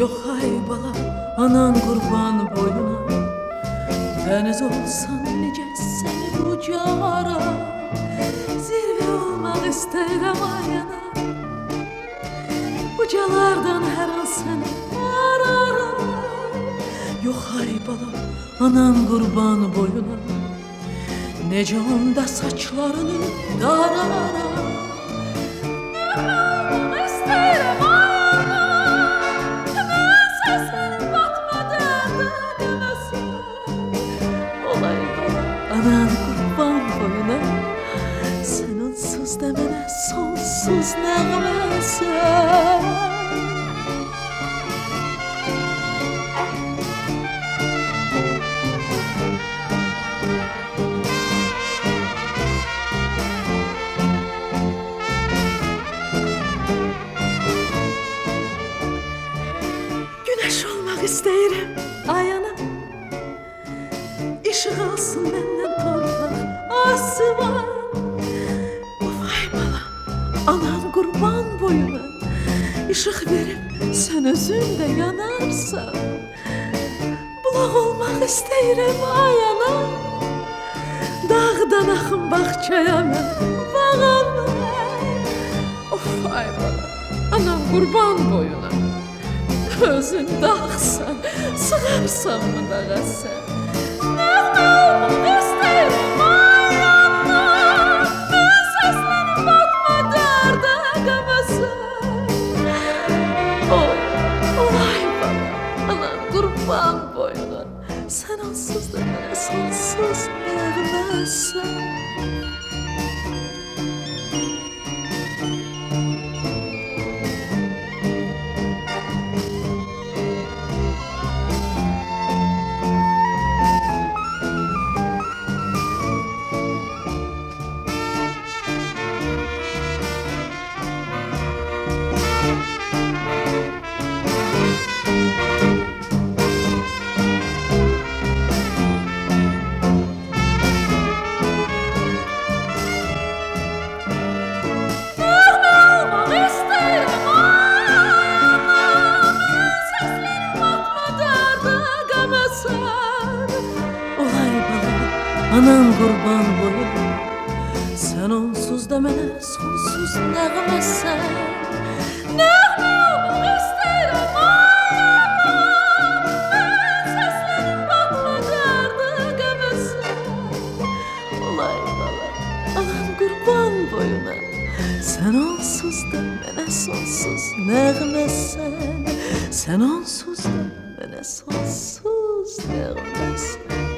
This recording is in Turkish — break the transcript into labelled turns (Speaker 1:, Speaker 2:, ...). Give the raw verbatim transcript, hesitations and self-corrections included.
Speaker 1: Yok ay bala, anan kurban boyuna. Deniz olsan nice seni ucara. Zirve olmak isterim ayana. Ucalardan her an seni ararım. Yok ay bala, anan kurban boyuna. Nece onda saçlarını darara. Ne isterim ayana. Ben seslerim batmadı demesin. Olay bala, anan kurban boyuna. Sen onsuz demene sonsuz nəğməsən. Güneş olmak isterim ayana. Işık alsın benden torpaq asıma. Vay bala, anan kurban boyuna. Işık verip sen özün de yanarsan. Bulaq olmak isterim ayana. Dağdan axın bağçaya mən bağanım. Of ay bala, anan kurban boyuna. Özün dağsan, sığarsan mı dağa sen? Nəğmə olmaq istəyirəm ayana. Mən səslərim batma dərdə qəməsən. Olay bana, anan kurban boyuna. Sən onsuz da mənə sonsuz nəğməsən. Anan kurban boyuna. Sen onsuz da mənə sonsuz nəğməsən. Nəğmə olmaq istəyirəm ayana. Mən səslərim batma dərdə qəməsən. Olay bala, anan kurban boyuna. Sen onsuz da mənə sonsuz nəğməsən. Sen onsuz da mənə sonsuz nəğməsən.